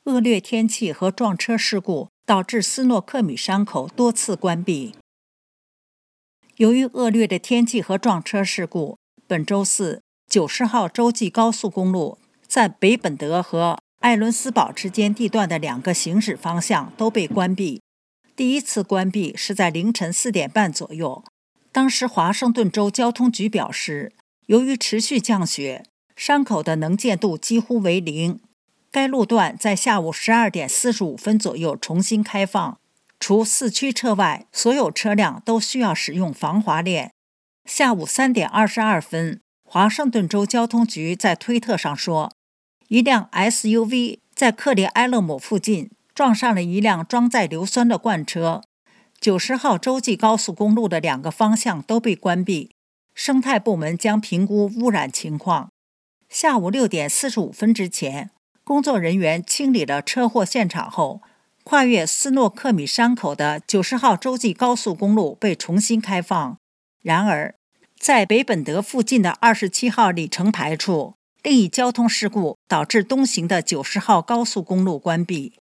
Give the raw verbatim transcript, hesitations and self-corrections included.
恶劣天气和撞车事故导致斯诺克米山口多次关闭。由于恶劣的天气和撞车事故，本周四九十号洲际高速公路在北本德和艾伦斯堡之间地段的两个行驶方向都被关闭。第一次关闭是在凌晨四点半左右，当时华盛顿州交通局表示，由于持续降雪，山口的能见度几乎为零。该路段在下午十二点四十五分左右重新开放，除四驱车外，所有车辆都需要使用防滑链。下午三点二十二分，华盛顿州交通局在推特上说，一辆 S U V 在克里埃勒姆附近撞上了一辆装载硫酸的罐车。九十号洲际高速公路的两个方向都被关闭，生态部门将评估污染情况。下午六点四十五分之前，工作人员清理了车祸现场后，跨越斯诺克米山口的九十号洲际高速公路被重新开放。然而，在北本德附近的二十七号里程牌处，另一交通事故导致东行的九十号高速公路关闭。